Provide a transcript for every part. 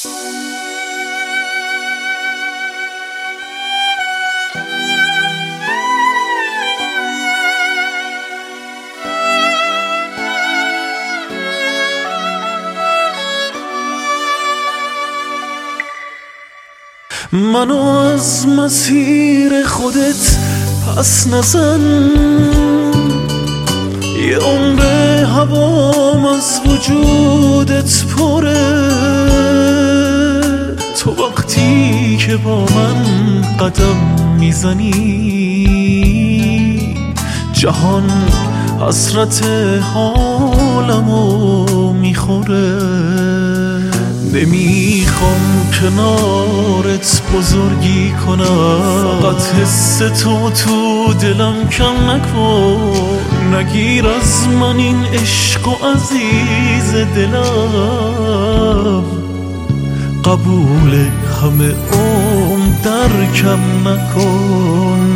منو از مسیر خودت پس نزن، یه عمر هوام از وجودت پره. تو وقتی که با من قدم میزنی، جهان حسرت حالمو میخوره. نمیخوام کنارت بزرگی کنم، فقط حس تو دلم کم نکن. نگیر از من این عشق و عزیز دلم، قبول همه درکم نکن.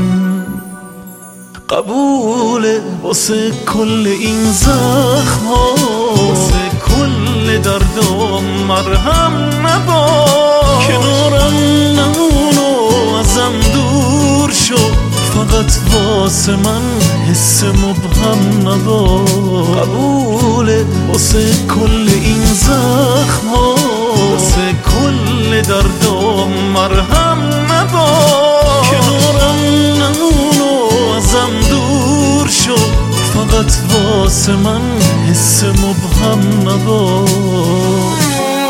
قبول واسه کل این زخم ها، واسه کل دردم مرهم نباش. کنارم نمونو ازم دور شو، فقط واسه من حس مبهم نباش. قبول واسه کل این زخم ها، واسه کل دردم مرهم نباش. کنارم نمونو ازم دور شو، فقط واسه من حس مبهم نباش.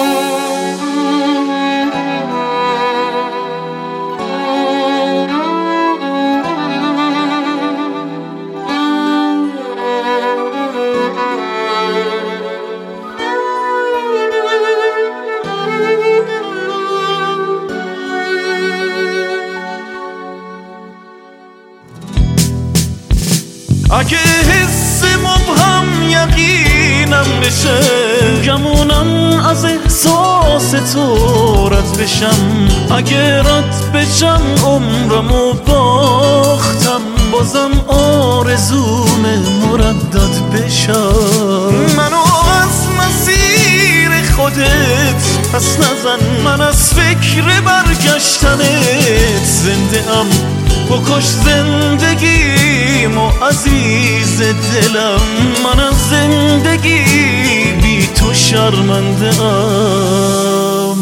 اگه حس مبهم یقینم بشه، گمونم از احساس تو رد بشم. اگه رد بشم عمرمو باختم، بازم آرزومه مردد بشم. منو از مسیر خودت پس نزن، من از فکر برگشتنت زنده ام. بکش زندگیم و عزیز دلم، من از زندگی بی تو شرمنده ام.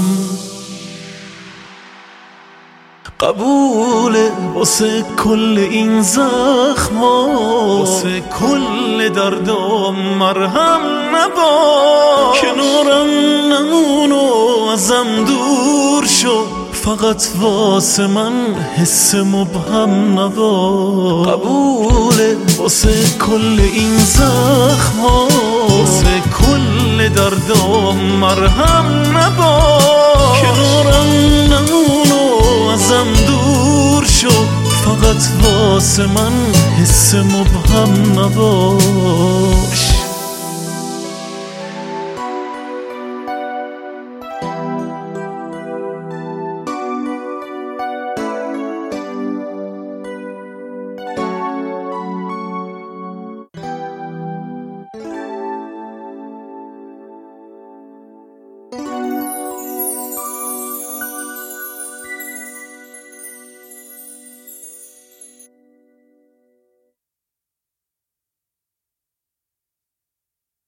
قبوله واسه کل این زخم ها، واسه کل دردم مرهم نباش. کنارم نمونو ازم دور شو، فقط واسه من حس مبهم نباش. قبوله واسه کل این زخم ها، واسه کل دردم مرهم نباش. کنارم نمونو ازم دور شو، فقط واسه من حس مبهم نباش.